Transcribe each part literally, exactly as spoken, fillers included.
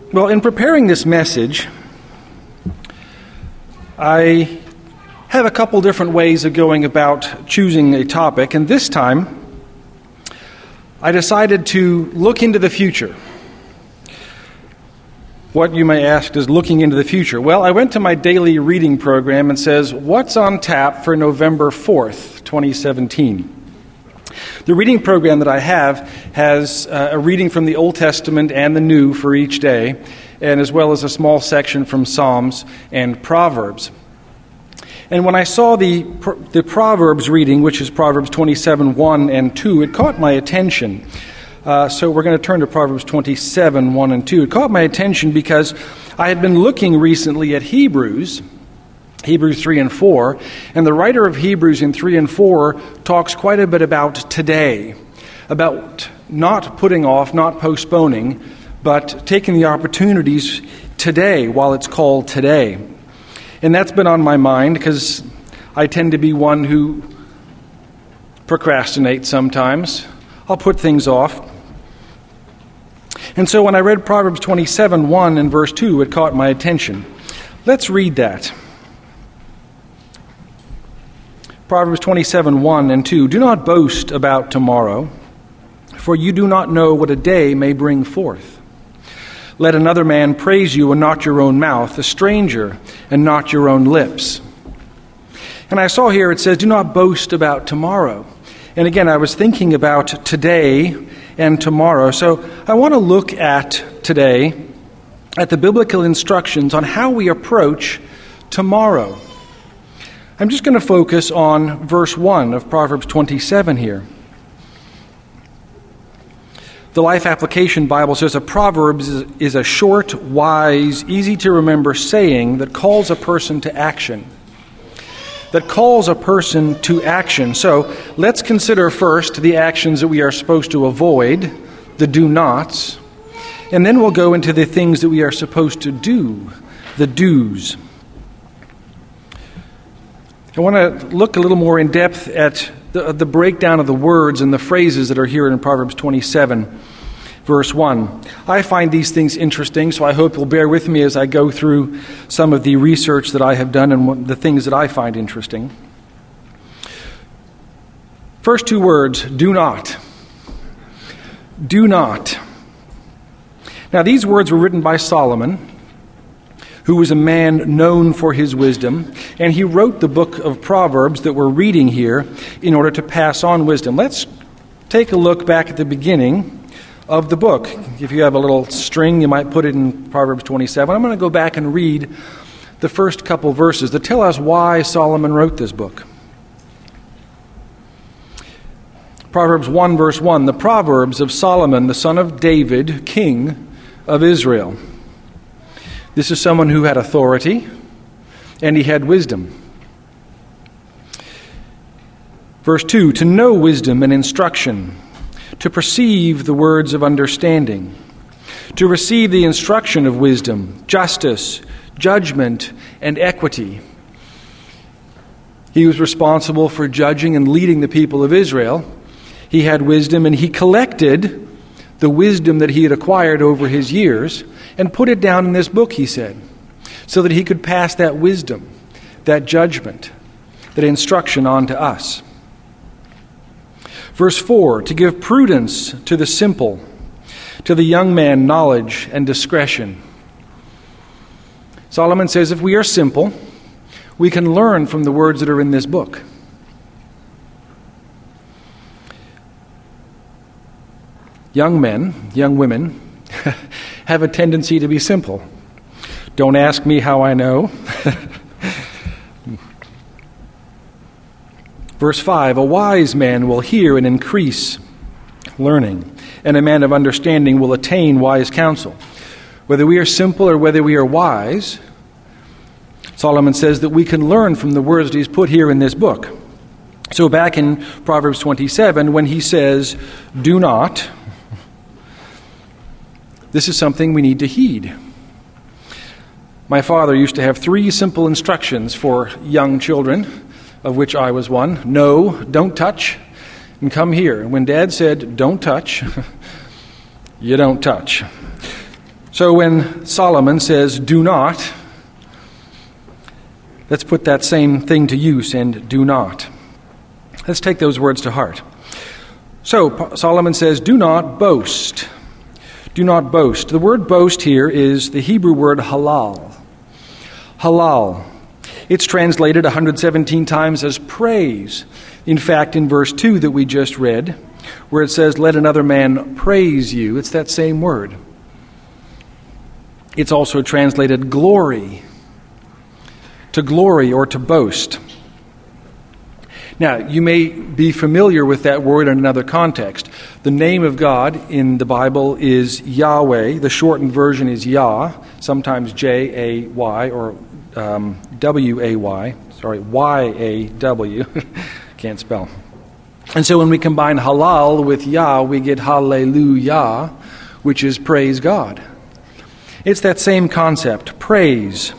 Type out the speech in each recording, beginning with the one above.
Well, in preparing this message, I have a couple different ways of going about choosing a topic, and this time I decided to look into the future. What, you may ask, is looking into the future? Well, I went to my daily reading program and says, what's on tap for November fourth, twenty seventeen? The reading program that I have has uh, a reading from the Old Testament and the New for each day, and as well as a small section from Psalms and Proverbs. And when I saw the the Proverbs reading, which is Proverbs twenty-seven, one and two, it caught my attention. Uh, so we're going to turn to Proverbs twenty-seven, one and two. It caught my attention because I had been looking recently at Hebrews, Hebrews three and four, and the writer of Hebrews in three and four talks quite a bit about today, about not putting off, not postponing, but taking the opportunities today while it's called today. And that's been on my mind because I tend to be one who procrastinates sometimes. I'll put things off. And so when I read Proverbs twenty-seven, one and verse two, it caught my attention. Let's read that. Proverbs twenty-seven, one and two. Do not boast about tomorrow, for you do not know what a day may bring forth. Let another man praise you and not your own mouth, a stranger and not your own lips. And I saw here it says, do not boast about tomorrow. And again, I was thinking about today and tomorrow. So I want to look at today, at the biblical instructions on how we approach tomorrow. I'm just going to focus on verse one of Proverbs twenty-seven here. The Life Application Bible says a proverb is a short, wise, easy-to-remember saying that calls a person to action. That calls a person to action. So let's consider first the actions that we are supposed to avoid, the do-nots, and then we'll go into the things that we are supposed to do, the do's. I want to look a little more in depth at the, the breakdown of the words and the phrases that are here in Proverbs twenty-seven, verse one. I find these things interesting, so I hope you'll bear with me as I go through some of the research that I have done and what, the things that I find interesting. First two words, do not. Do not. Now, these words were written by Solomon, who was a man known for his wisdom, and he wrote the book of Proverbs that we're reading here in order to pass on wisdom. Let's take a look back at the beginning of the book. If you have a little string, you might put it in Proverbs twenty-seven. I'm going to go back and read the first couple verses that tell us why Solomon wrote this book. Proverbs one, verse one, the Proverbs of Solomon, the son of David, king of Israel. This is someone who had authority, and he had wisdom. Verse two, to know wisdom and instruction, to perceive the words of understanding, to receive the instruction of wisdom, justice, judgment, and equity. He was responsible for judging and leading the people of Israel. He had wisdom, and he collected the wisdom that he had acquired over his years and put it down in this book, he said, so that he could pass that wisdom, that judgment, that instruction on to us. Verse four, to give prudence to the simple, to the young man knowledge and discretion. Solomon says if we are simple, we can learn from the words that are in this book. Young men, young women, have a tendency to be simple. Don't ask me how I know. Verse five, a wise man will hear and increase learning, and a man of understanding will attain wise counsel. Whether we are simple or whether we are wise, Solomon says that we can learn from the words that he's put here in this book. So back in Proverbs twenty-seven, when he says, do not, this is something we need to heed. My father used to have three simple instructions for young children, of which I was one. No, don't touch, and come here. And when Dad said, don't touch, you don't touch. So when Solomon says, do not, let's put that same thing to use and do not. Let's take those words to heart. So Solomon says, do not boast. Do not boast. The word boast here is the Hebrew word halal. Halal. It's translated one hundred seventeen times as praise. In fact, in verse two that we just read, where it says, let another man praise you, it's that same word. It's also translated glory. To glory or to boast. Now, you may be familiar with that word in another context. The name of God in the Bible is Yahweh. The shortened version is Yah, sometimes J A Y or um, W A Y. Sorry, Y A W. Can't spell. And so when we combine halal with Yah, we get hallelujah, which is praise God. It's that same concept, praise.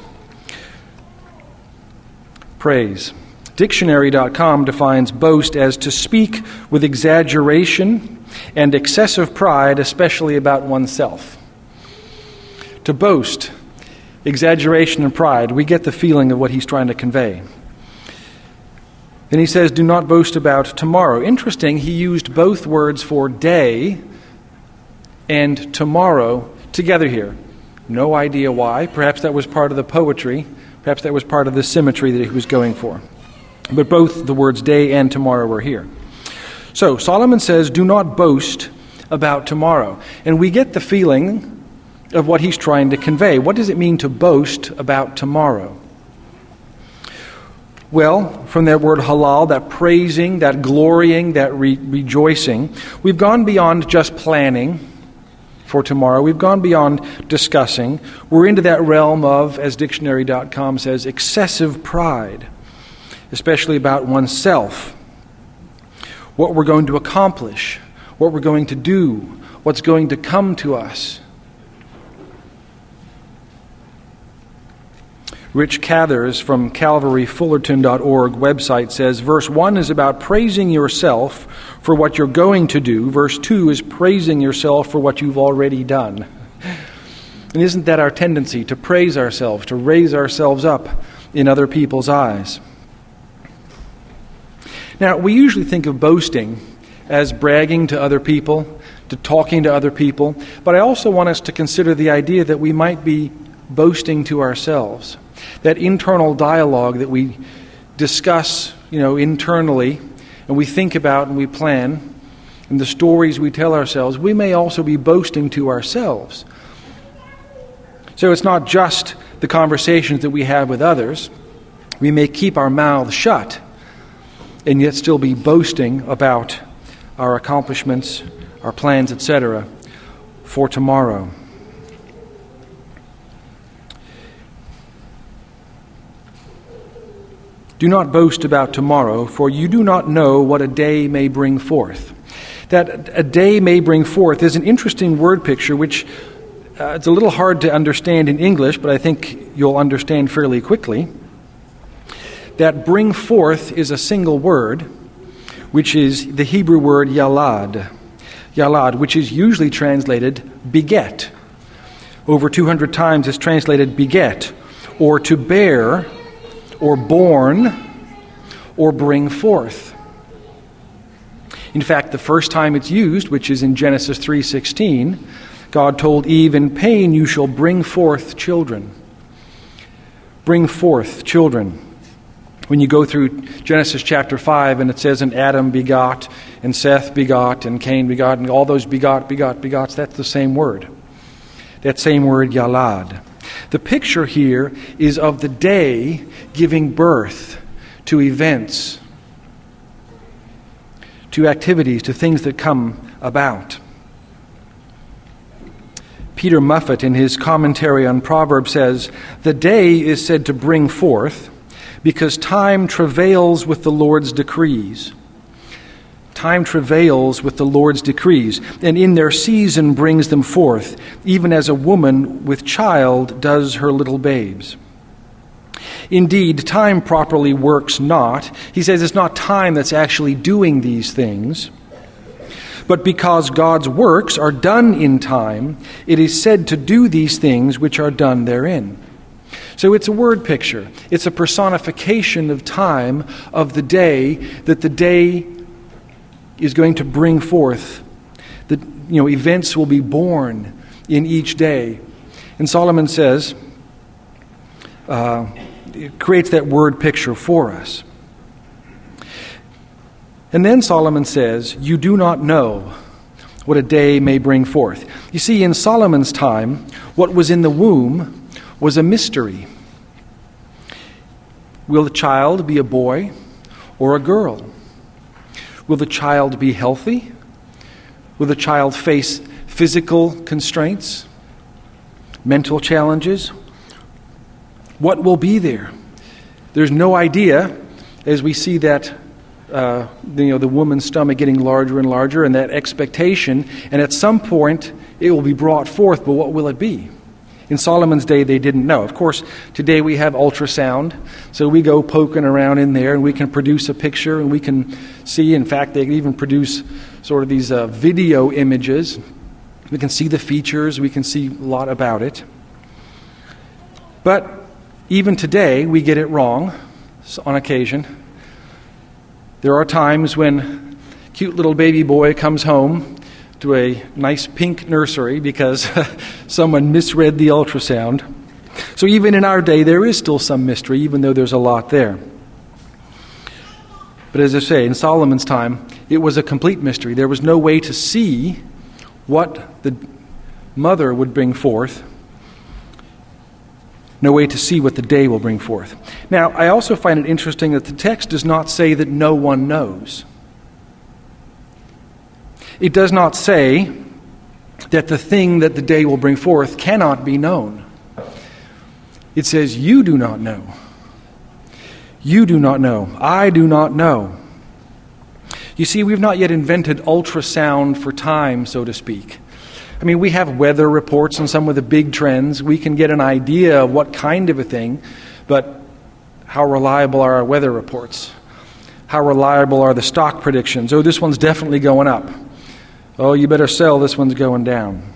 Praise. Dictionary dot com defines boast as to speak with exaggeration and excessive pride, especially about oneself. To boast, exaggeration and pride, we get the feeling of what he's trying to convey. Then he says, do not boast about tomorrow. Interesting, he used both words for day and tomorrow together here. No idea why. Perhaps that was part of the poetry. Perhaps that was part of the symmetry that he was going for. But both the words day and tomorrow were here. So Solomon says, do not boast about tomorrow. And we get the feeling of what he's trying to convey. What does it mean to boast about tomorrow? Well, from that word halal, that praising, that glorying, that re- rejoicing, we've gone beyond just planning for tomorrow. We've gone beyond discussing. We're into that realm of, as dictionary dot com says, excessive pride, especially about oneself, what we're going to accomplish, what we're going to do, what's going to come to us. Rich Cathers from Calvary Fullerton dot org website says, verse one is about praising yourself for what you're going to do. Verse two is praising yourself for what you've already done. And isn't that our tendency, to praise ourselves, to raise ourselves up in other people's eyes? Now, we usually think of boasting as bragging to other people, to talking to other people, but I also want us to consider the idea that we might be boasting to ourselves. That internal dialogue that we discuss, you know, internally, and we think about and we plan, and the stories we tell ourselves, we may also be boasting to ourselves. So it's not just the conversations that we have with others. We may keep our mouths shut and yet still be boasting about our accomplishments, our plans, et cetera, for tomorrow. Do not boast about tomorrow, for you do not know what a day may bring forth. That a day may bring forth is an interesting word picture, which uh, it's a little hard to understand in English, but I think you'll understand fairly quickly. That bring forth is a single word, which is the Hebrew word yalad. Yalad, which is usually translated beget. Over two hundred times it's translated beget, or to bear, or born, or bring forth. In fact, the first time it's used, which is in Genesis three sixteen, God told Eve, in pain you shall bring forth children. Bring forth children. When you go through Genesis chapter five and it says, and Adam begot, and Seth begot, and Cain begot, and all those begot, begot, begots, that's the same word. That same word, yalad. The picture here is of the day giving birth to events, to activities, to things that come about. Peter Muffet, in his commentary on Proverbs, says, the day is said to bring forth because time travails with the Lord's decrees. Time travails with the Lord's decrees, and in their season brings them forth, even as a woman with child does her little babes. Indeed, time properly works not. He says it's not time that's actually doing these things, But because God's works are done in time, it is said to do these things which are done therein. So it's a word picture. It's a personification of time, of the day, that the day is going to bring forth. That, you know, events will be born in each day. And Solomon says, uh, it creates that word picture for us. And then Solomon says, you do not know what a day may bring forth. You see, in Solomon's time, what was in the womb was a mystery. Will the child be a boy or a girl? Will the child be healthy? Will the child face physical constraints, mental challenges? What will be there? There's no idea as we see that uh, you know, the woman's stomach getting larger and larger and that expectation, and at some point it will be brought forth, but what will it be? In Solomon's day, they didn't know. Of course, today we have ultrasound, so we go poking around in there and we can produce a picture and we can see, in fact, they can even produce sort of these uh, video images. We can see the features, we can see a lot about it. But even today, we get it wrong on occasion. There are times when a cute little baby boy comes home to a nice pink nursery because someone misread the ultrasound. So even in our day, there is still some mystery, even though there's a lot there. But as I say, in Solomon's time, it was a complete mystery. There was no way to see what the mother would bring forth, no way to see what the day will bring forth. Now, I also find it interesting that the text does not say that no one knows. It does not say that the thing that the day will bring forth cannot be known. It says, you do not know. You do not know. I do not know. You see, we've not yet invented ultrasound for time, so to speak. I mean, we have weather reports on some of the big trends. We can get an idea of what kind of a thing, but how reliable are our weather reports? How reliable are the stock predictions? Oh, this one's definitely going up. Oh, you better sell, this one's going down.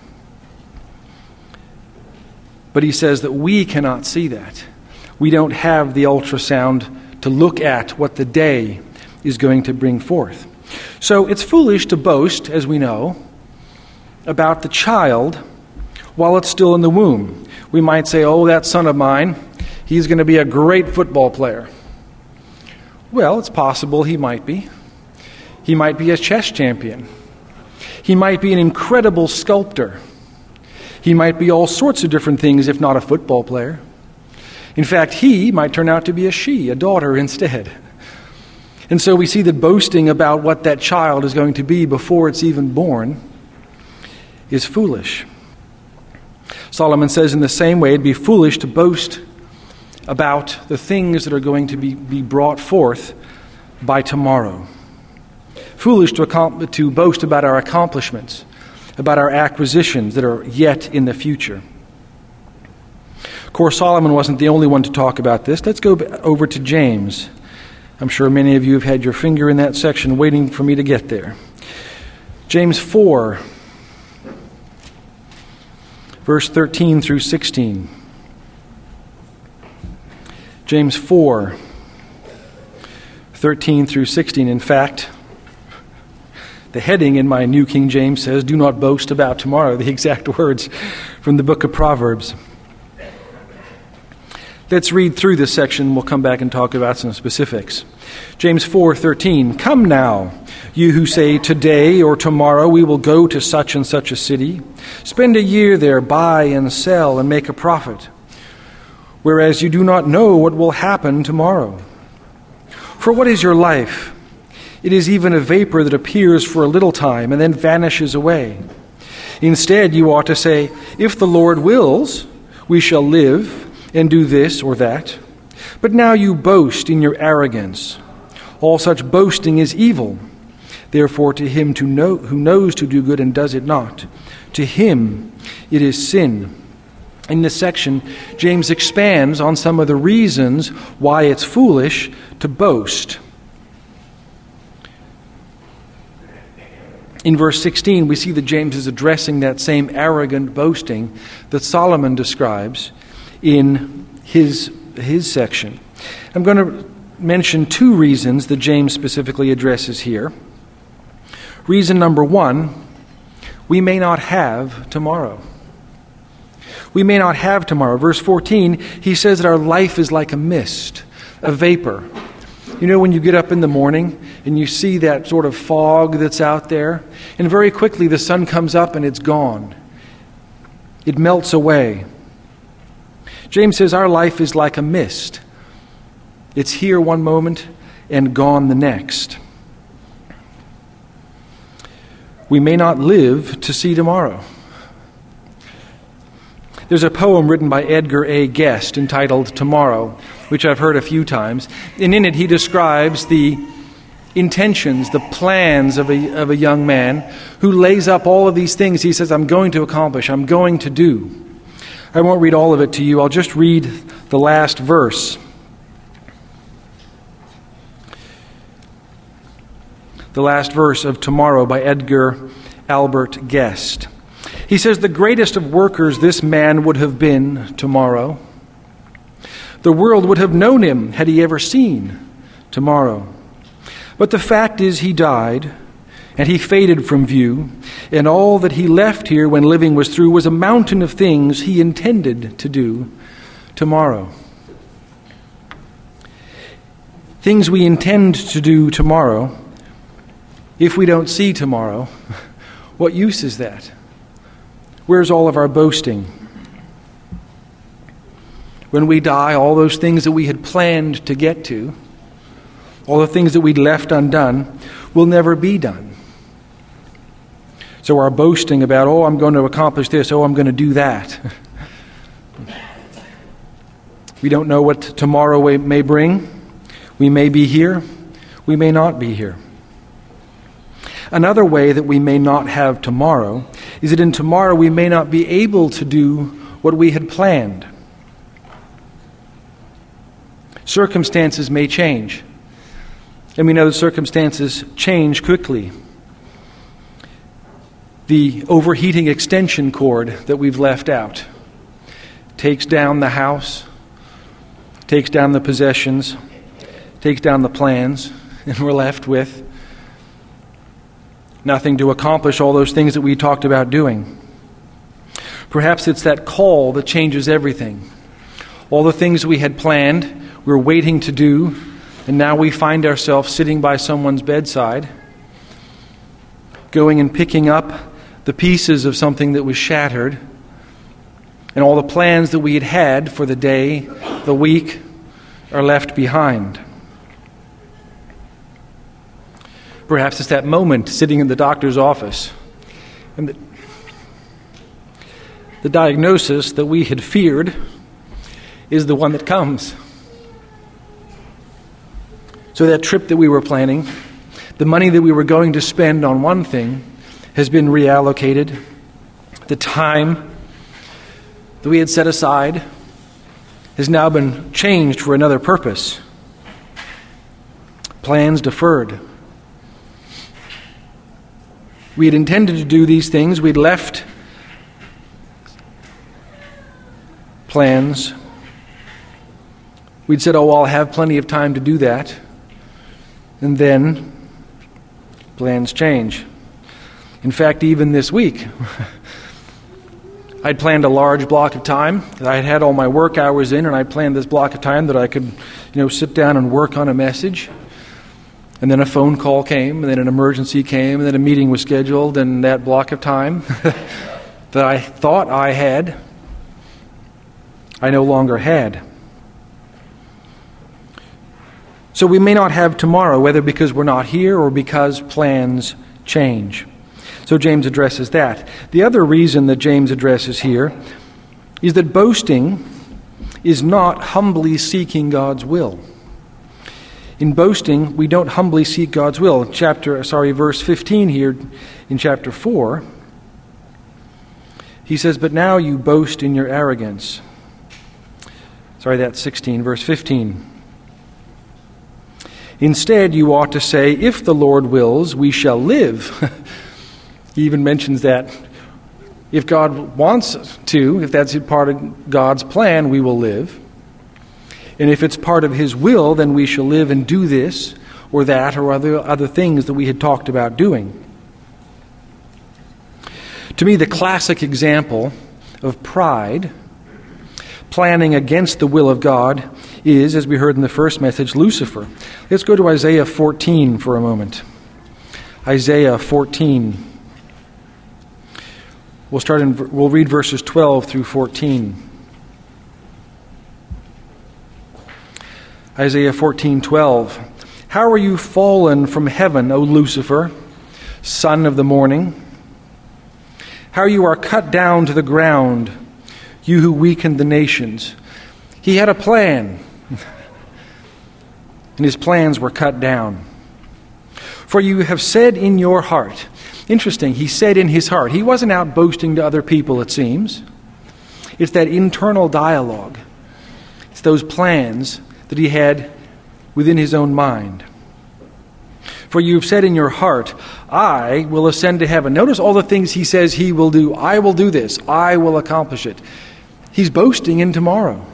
But he says that we cannot see that. We don't have the ultrasound to look at what the day is going to bring forth. So it's foolish to boast, as we know, about the child while it's still in the womb. We might say, oh, that son of mine, he's going to be a great football player. Well, it's possible he might be. He might be a chess champion. He might be an incredible sculptor. He might be all sorts of different things, if not a football player. In fact, he might turn out to be a she, a daughter instead. And so we see that boasting about what that child is going to be before it's even born is foolish. Solomon says in the same way, it'd be foolish to boast about the things that are going to be, be brought forth by tomorrow. Foolish to, accom- to boast about our accomplishments, about our acquisitions that are yet in the future. Of course, Solomon wasn't the only one to talk about this. Let's go over to James. I'm sure many of you have had your finger in that section waiting for me to get there. James four, verse thirteen through sixteen. James four, thirteen through sixteen. In fact, the heading in my New King James says, "Do not boast about tomorrow," the exact words from the book of Proverbs. Let's read through this section. We'll come back and talk about some specifics. James four thirteen. "Come now, you who say, today or tomorrow we will go to such and such a city. Spend a year there, buy and sell, and make a profit. Whereas you do not know what will happen tomorrow. For what is your life? It is even a vapor that appears for a little time and then vanishes away. Instead, you ought to say, if the Lord wills, we shall live and do this or that. But now you boast in your arrogance. All such boasting is evil. Therefore, to him to know, who knows to do good and does it not, to him it is sin." In this section, James expands on some of the reasons why it's foolish to boast. In verse sixteen, we see that James is addressing that same arrogant boasting that Solomon describes in his, his section. I'm going to mention two reasons that James specifically addresses here. Reason number one, we may not have tomorrow. We may not have tomorrow. Verse fourteen, he says that our life is like a mist, a vapor. You know, when you get up in the morning and you see that sort of fog that's out there, and very quickly the sun comes up and it's gone. It melts away. James says our life is like a mist. It's here one moment and gone the next. We may not live to see tomorrow. There's a poem written by Edgar A. Guest entitled Tomorrow, which I've heard a few times. And in it he describes the intentions, the plans of a, of a young man who lays up all of these things he says, I'm going to accomplish, I'm going to do. I won't read all of it to you. I'll just read the last verse. The last verse of Tomorrow by Edgar Albert Guest. He says, the greatest of workers this man would have been tomorrow. The world would have known him had he ever seen tomorrow. But the fact is he died, and he faded from view, and all that he left here when living was through was a mountain of things he intended to do tomorrow. Things we intend to do tomorrow. If we don't see tomorrow, what use is that? Where's all of our boasting? When we die, all those things that we had planned to get to, all the things that we'd left undone, will never be done. So our boasting about, oh, I'm going to accomplish this, oh, I'm going to do that. We don't know what tomorrow may bring. We may be here, we may not be here. Another way that we may not have tomorrow is that in tomorrow we may not be able to do what we had planned. Circumstances may change. And we know that circumstances change quickly. The overheating extension cord that we've left out takes down the house, takes down the possessions, takes down the plans, and we're left with nothing to accomplish all those things that we talked about doing. Perhaps it's that call that changes everything. All the things we had planned, we're waiting to do, and now we find ourselves sitting by someone's bedside, going and picking up the pieces of something that was shattered, and all the plans that we had had for the day, the week, are left behind. Perhaps it's that moment sitting in the doctor's office, and the, the diagnosis that we had feared is the one that comes. So that trip that we were planning, the money that we were going to spend on one thing has been reallocated. The time that we had set aside has now been changed for another purpose. Plans deferred. We had intended to do these things. We'd left plans. We'd said, oh, I'll have plenty of time to do that. And then plans change. In fact, even this week, I'd planned a large block of time. I had had all my work hours in, and I planned this block of time that I could, you know, sit down and work on a message. And then a phone call came, and then an emergency came, and then a meeting was scheduled, and that block of time that I thought I had, I no longer had. So we may not have tomorrow, whether because we're not here or because plans change. So James addresses that. The other reason that James addresses here is that boasting is not humbly seeking God's will. In boasting, we don't humbly seek God's will. Chapter, sorry, verse fifteen here in chapter four, he says, but now you boast in your arrogance. Sorry, that's sixteen, verse fifteen. Instead, you ought to say, if the Lord wills, we shall live. He even mentions that if God wants to, if that's part of God's plan, we will live. And if it's part of His will, then we shall live and do this or that or other, other things that we had talked about doing. To me, the classic example of pride, planning against the will of God, is, as we heard in the first message, Lucifer. Let's go to Isaiah fourteen for a moment. Isaiah fourteen. We'll start in, we'll read verses twelve through fourteen. Isaiah fourteen twelve. How are you fallen from heaven, O Lucifer, son of the morning? How you are cut down to the ground, you who weakened the nations. He had a plan, and his plans were cut down. For you have said in your heart. Interesting, he said in his heart. He wasn't out boasting to other people, it seems. It's that internal dialogue. It's those plans that he had within his own mind. For you've said in your heart, I will ascend to heaven. Notice all the things he says he will do. I will do this. I will accomplish it. He's boasting in tomorrow.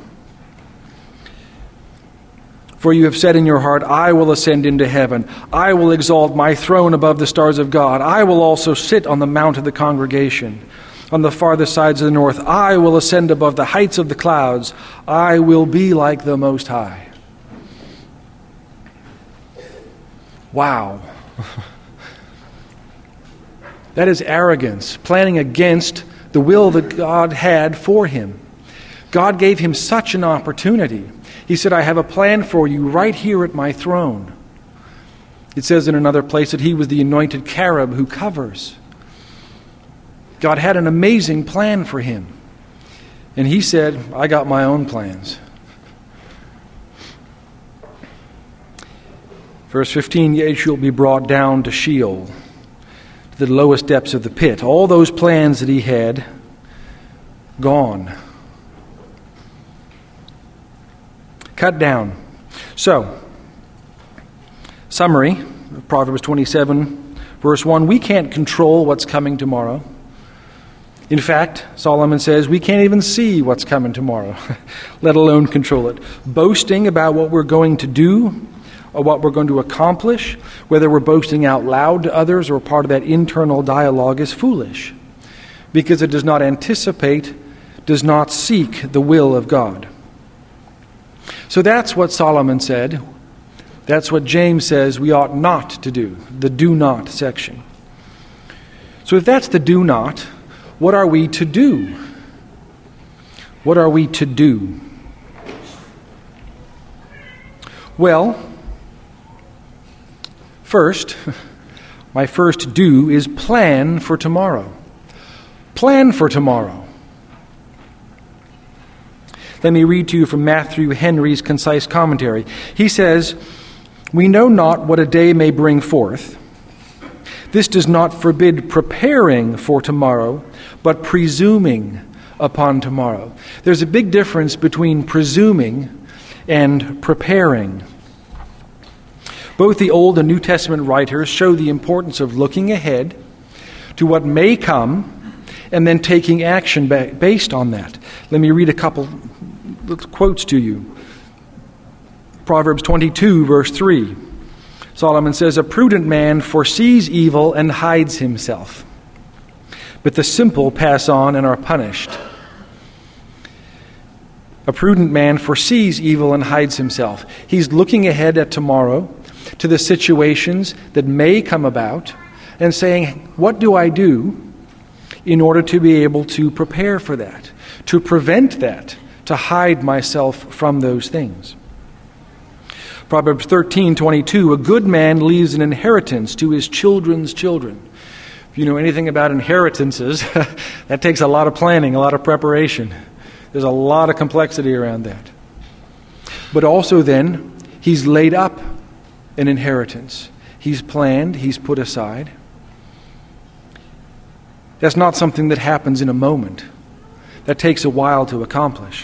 For you have said in your heart, I will ascend into heaven. I will exalt my throne above the stars of God. I will also sit on the mount of the congregation, on the farthest sides of the north. I will ascend above the heights of the clouds. I will be like the Most High. Wow. That is arrogance, planning against the will that God had for him. God gave him such an opportunity. He said, I have a plan for you right here at my throne. It says in another place that he was the anointed cherub who covers. God had an amazing plan for him. And he said, I got my own plans. Verse fifteen, yet you'll be brought down to Sheol, to the lowest depths of the pit. All those plans that he had, gone. Cut down. So, summary of Proverbs twenty-seven, verse one, we can't control what's coming tomorrow. In fact, Solomon says we can't even see what's coming tomorrow, let alone control it. Boasting about what we're going to do or what we're going to accomplish, whether we're boasting out loud to others or part of that internal dialogue, is foolish because it does not anticipate, does not seek the will of God. So that's what Solomon said. That's what James says we ought not to do, the do not section. So if that's the do not, what are we to do? What are we to do? Well, first, my first do is plan for tomorrow. Plan for tomorrow. Let me read to you from Matthew Henry's concise commentary. He says, we know not what a day may bring forth. This does not forbid preparing for tomorrow, but presuming upon tomorrow. There's a big difference between presuming and preparing. Both the Old and New Testament writers show the importance of looking ahead to what may come and then taking action based on that. Let me read a couple quotes to you. Proverbs twenty-two, verse three. Solomon says, a prudent man foresees evil and hides himself, but the simple pass on and are punished. A prudent man foresees evil and hides himself. He's looking ahead at tomorrow, to the situations that may come about, and saying, what do I do in order to be able to prepare for that, to prevent that, to hide myself from those things? Proverbs thirteen twenty-two, a good man leaves an inheritance to his children's children. If you know anything about inheritances, that takes a lot of planning, a lot of preparation. There's a lot of complexity around that. But also then, he's laid up an inheritance. He's planned, he's put aside. That's not something that happens in a moment. That takes a while to accomplish.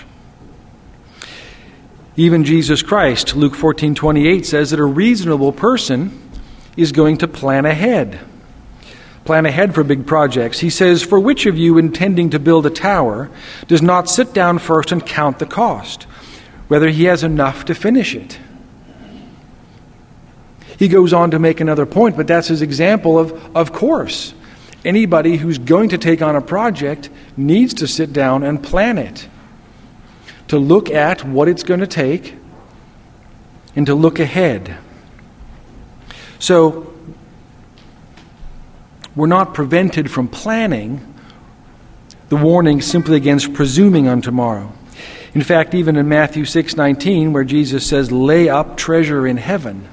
Even Jesus Christ, Luke fourteen twenty-eight, says that a reasonable person is going to plan ahead. plan ahead for big projects. He says, "For which of you intending to build a tower does not sit down first and count the cost, whether he has enough to finish it?" He goes on to make another point, but that's his example of, of course, anybody who's going to take on a project needs to sit down and plan it, to look at what it's going to take and to look ahead. So, we're not prevented from planning. The warning simply against presuming on tomorrow. In fact, even in Matthew six nineteen, where Jesus says, "Lay up treasure in heaven,"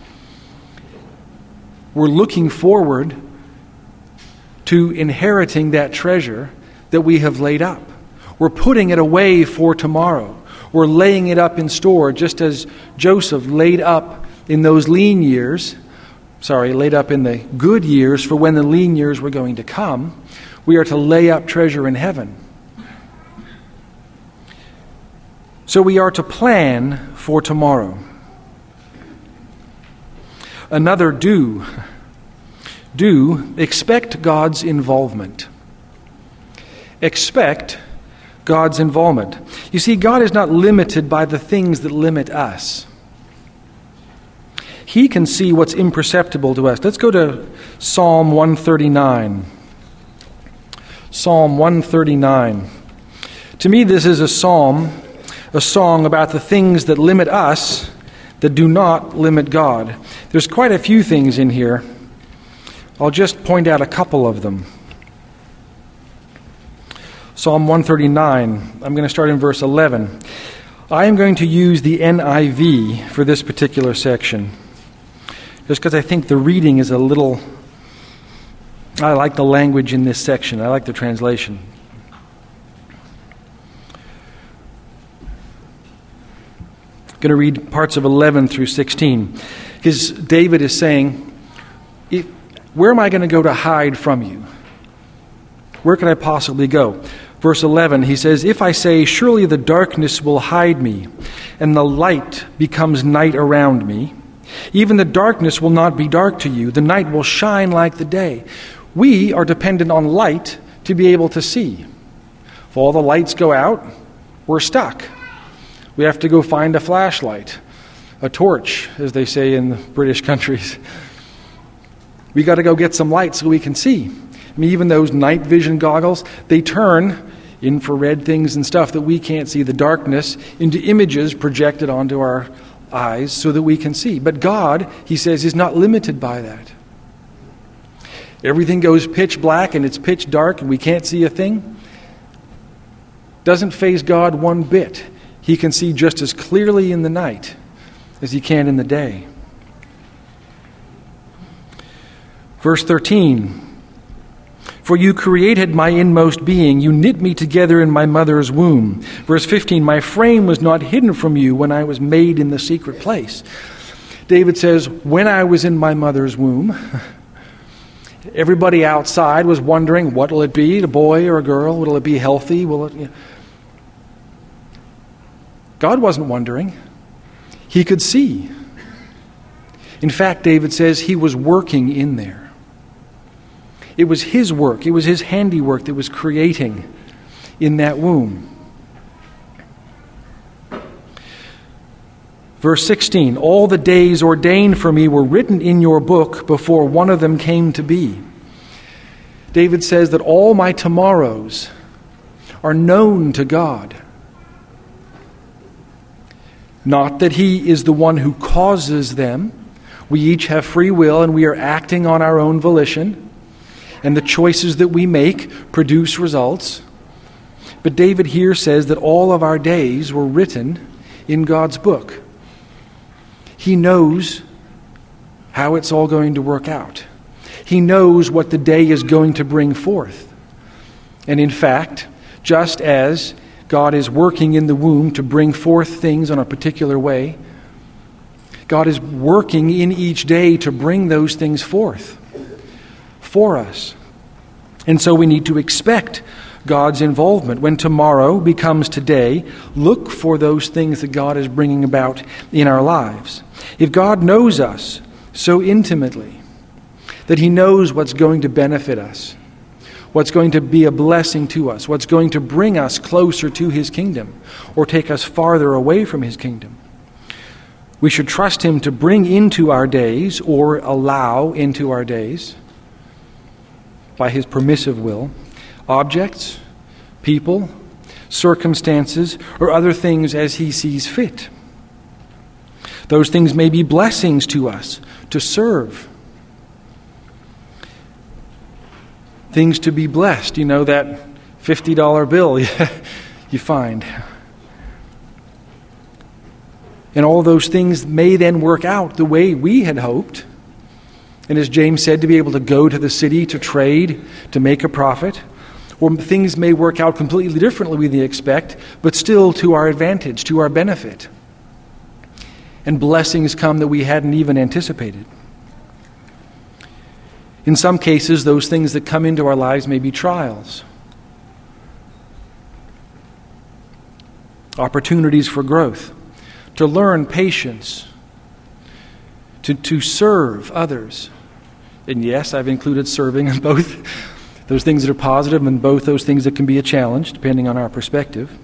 we're looking forward to inheriting that treasure that we have laid up. We're putting it away for tomorrow. We're laying it up in store, just as Joseph laid up in those lean years, sorry, laid up in the good years for when the lean years were going to come. We are to lay up treasure in heaven. So we are to plan for tomorrow. Another do. Do expect God's involvement. Expect God's involvement. You see, God is not limited by the things that limit us. He can see what's imperceptible to us. Let's go to Psalm one thirty-nine. Psalm one thirty-nine. To me, this is a psalm, a song about the things that limit us that do not limit God. There's quite a few things in here. I'll just point out a couple of them. Psalm one thirty-nine, I'm going to start in verse eleven. I am going to use the N I V for this particular section, just because I think the reading is a little, I like the language in this section. I like the translation. I'm going to read parts of eleven through sixteen, because David is saying, if, where am I going to go to hide from you? Where can I possibly go? Verse eleven, he says, "If I say, surely the darkness will hide me, and the light becomes night around me, even the darkness will not be dark to you. The night will shine like the day." We are dependent on light to be able to see. If all the lights go out, we're stuck. We have to go find a flashlight, a torch, as they say in the British countries. We got to go get some light so we can see. I mean, even those night vision goggles, they turn infrared things and stuff that we can't see, the darkness, into images projected onto our eyes so that we can see. But God, he says, is not limited by that. Everything goes pitch black and it's pitch dark and we can't see a thing. Doesn't faze God one bit. He can see just as clearly in the night as he can in the day. Verse thirteen, "For you created my inmost being. You knit me together in my mother's womb." Verse fifteen, "My frame was not hidden from you when I was made in the secret place." David says, when I was in my mother's womb, everybody outside was wondering, what will it be, a boy or a girl? Will it be healthy? Will it? You know. God wasn't wondering. He could see. In fact, David says he was working in there. It was his work, it was his handiwork that was creating in that womb. Verse sixteen, "All the days ordained for me were written in your book before one of them came to be." David says that all my tomorrows are known to God. Not that he is the one who causes them. We each have free will and we are acting on our own volition. And the choices that we make produce results. But David here says that all of our days were written in God's book. He knows how it's all going to work out. He knows what the day is going to bring forth. And in fact, just as God is working in the womb to bring forth things on a particular way, God is working in each day to bring those things forth for us. And so we need to expect God's involvement. When tomorrow becomes today, look for those things that God is bringing about in our lives. If God knows us so intimately, that He knows what's going to benefit us, what's going to be a blessing to us, what's going to bring us closer to His kingdom or take us farther away from His kingdom. We should trust Him to bring into our days or allow into our days by His permissive will objects, people, circumstances, or other things as He sees fit. Those things may be blessings to us to serve. Things to be blessed. You know, that fifty dollar bill you find. And all those things may then work out the way we had hoped. And as James said, to be able to go to the city to trade, to make a profit. Or things may work out completely differently than we expect, but still to our advantage, to our benefit. And blessings come that we hadn't even anticipated. In some cases, those things that come into our lives may be trials. Opportunities for growth. To learn patience. To, to serve others. And yes, I've included serving in both those things that are positive and both those things that can be a challenge, depending on our perspective.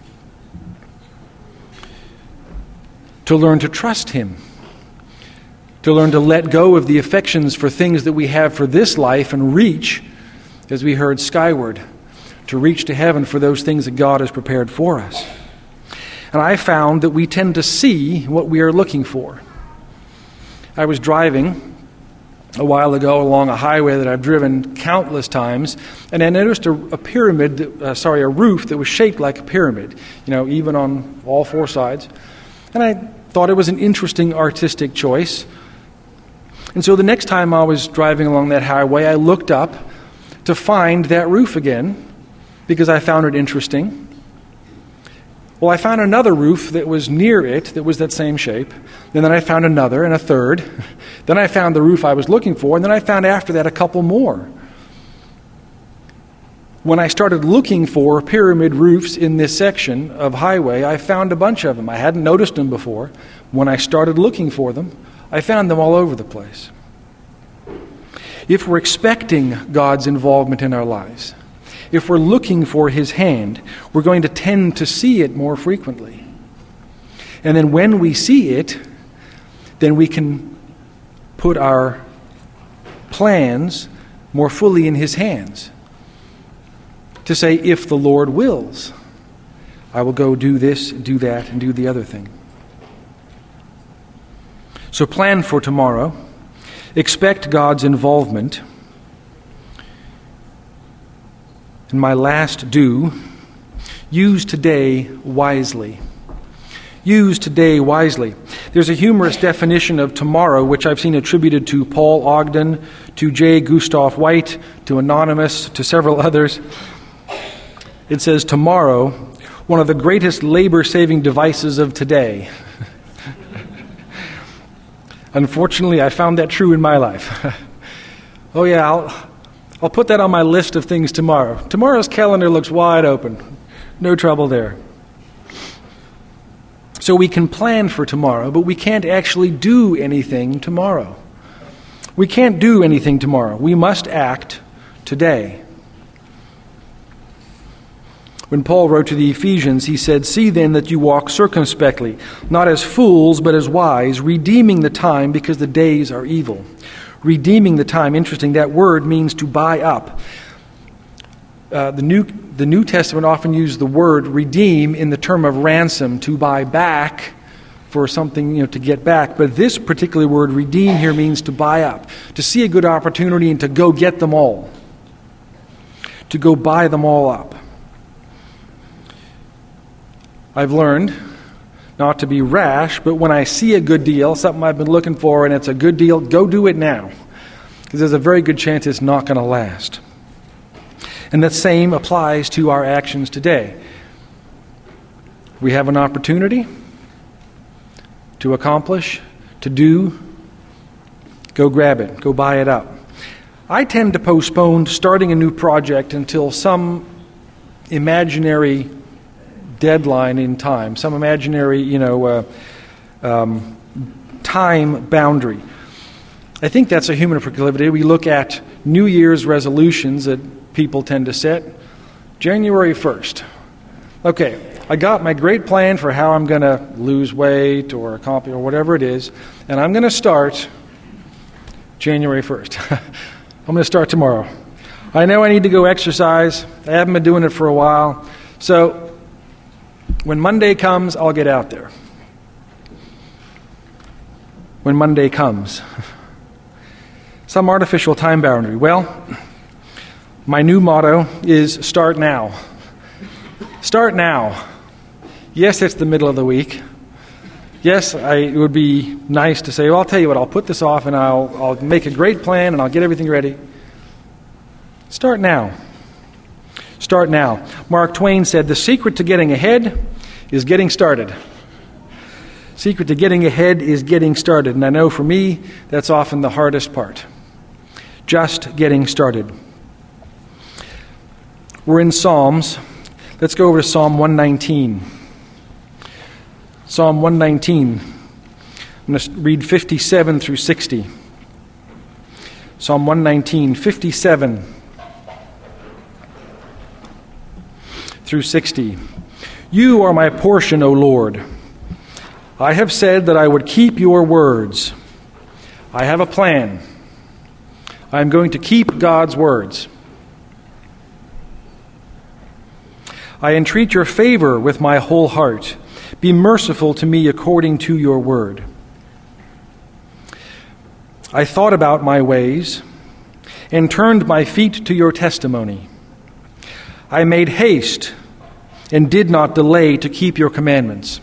To learn to trust Him. To learn to let go of the affections for things that we have for this life and reach, as we heard, skyward. To reach to heaven for those things that God has prepared for us. And I found that we tend to see what we are looking for. I was driving a while ago along a highway that I've driven countless times, and I noticed a, a pyramid, that, uh, sorry, a roof that was shaped like a pyramid, you know, even on all four sides. And I thought it was an interesting artistic choice. And so the next time I was driving along that highway, I looked up to find that roof again, because I found it interesting. Well, I found another roof that was near it that was that same shape. And then I found another and a third. Then I found the roof I was looking for. And then I found after that a couple more. When I started looking for pyramid roofs in this section of highway, I found a bunch of them. I hadn't noticed them before. When I started looking for them, I found them all over the place. If we're expecting God's involvement in our lives, if we're looking for His hand, we're going to tend to see it more frequently. And then when we see it, then we can put our plans more fully in His hands. To say, if the Lord wills, I will go do this, do that, and do the other thing. So plan for tomorrow. Expect God's involvement. And my last do, use today wisely. Use today wisely. There's a humorous definition of tomorrow, which I've seen attributed to Paul Ogden, to J. Gustav White, to Anonymous, to several others. It says, tomorrow, one of the greatest labor-saving devices of today. Unfortunately, I found that true in my life. Oh yeah, I'll... I'll put that on my list of things tomorrow. Tomorrow's calendar looks wide open. No trouble there. So we can plan for tomorrow, but we can't actually do anything tomorrow. We can't do anything tomorrow. We must act today. When Paul wrote to the Ephesians, he said, "See then that you walk circumspectly, not as fools, but as wise, redeeming the time because the days are evil." Redeeming the time, interesting, that word means to buy up. Uh, the New the New Testament often used the word redeem in the term of ransom, to buy back for something, you know, to get back. But this particular word, redeem, here means to buy up, to see a good opportunity and to go get them all, to go buy them all up. I've learned not to be rash, but when I see a good deal, something I've been looking for, and it's a good deal, go do it now. Because there's a very good chance it's not going to last. And the same applies to our actions today. We have an opportunity to accomplish, to do, go grab it, go buy it up. I tend to postpone starting a new project until some imaginary deadline in time, some imaginary, you know, uh, um, time boundary. I think that's a human proclivity. We look at New Year's resolutions that people tend to set. January first. Okay, I got my great plan for how I'm going to lose weight or accomplish or whatever it is, and I'm going to start January first. I'm going to start tomorrow. I know I need to go exercise. I haven't been doing it for a while. So when Monday comes, I'll get out there. When Monday comes. Some artificial time boundary. Well, my new motto is start now. Start now. Yes, it's the middle of the week. Yes, I, it would be nice to say, well, I'll tell you what, I'll put this off and I'll, I'll make a great plan and I'll get everything ready. Start now. Start now. Mark Twain said, the secret to getting ahead is getting started. Secret to getting ahead is getting started. And I know for me, that's often the hardest part. Just getting started. We're in Psalms. Let's go over to Psalm one nineteen. Psalm one nineteen. I'm going to read fifty-seven through sixty. Psalm one nineteen, fifty-seven through sixty. You are my portion, O Lord. I have said that I would keep your words. I have a plan. I am going to keep God's words. I entreat your favor with my whole heart. Be merciful to me according to your word. I thought about my ways and turned my feet to your testimony. I made haste and did not delay to keep your commandments.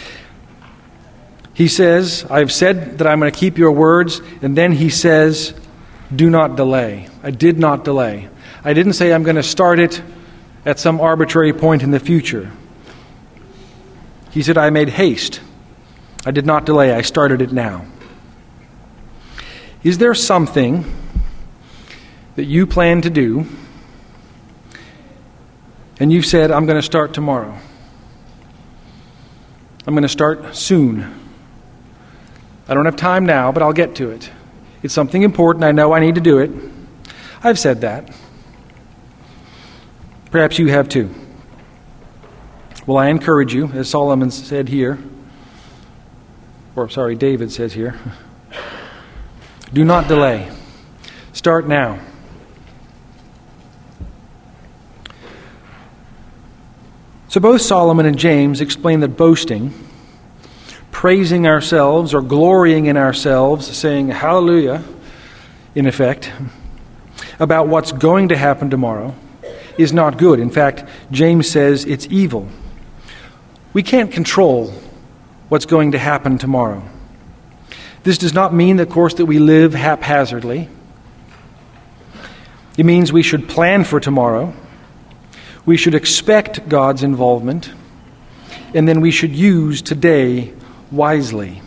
He says, I've said that I'm going to keep your words, and then he says, do not delay. I did not delay. I didn't say I'm going to start it at some arbitrary point in the future. He said, I made haste. I did not delay. I started it now. Is there something that you plan to do and you've said, I'm going to start tomorrow? I'm going to start soon. I don't have time now, but I'll get to it. It's something important. I know I need to do it. I've said that. Perhaps you have too. Well, I encourage you, as Solomon said here, or sorry, David says here, do not delay. Start now. So both Solomon and James explain that boasting, praising ourselves or glorying in ourselves, saying hallelujah, in effect, about what's going to happen tomorrow, is not good. In fact, James says it's evil. We can't control what's going to happen tomorrow. This does not mean, of course, that we live haphazardly. It means we should plan for tomorrow. We should expect God's involvement. And then we should use today wisely.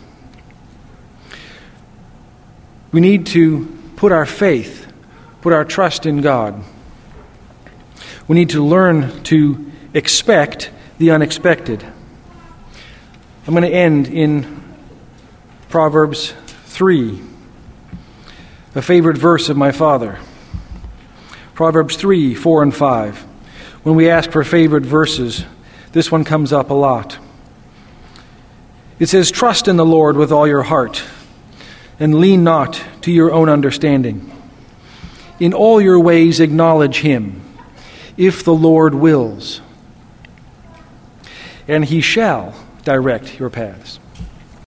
We need to put our faith, put our trust in God. We need to learn to expect the unexpected. I'm going to end in Proverbs three, a favorite verse of my father. Proverbs three, four, and five. When we ask for favorite verses, this one comes up a lot. It says, trust in the Lord with all your heart, and lean not to your own understanding. In all your ways acknowledge him, if the Lord wills, and he shall direct your paths.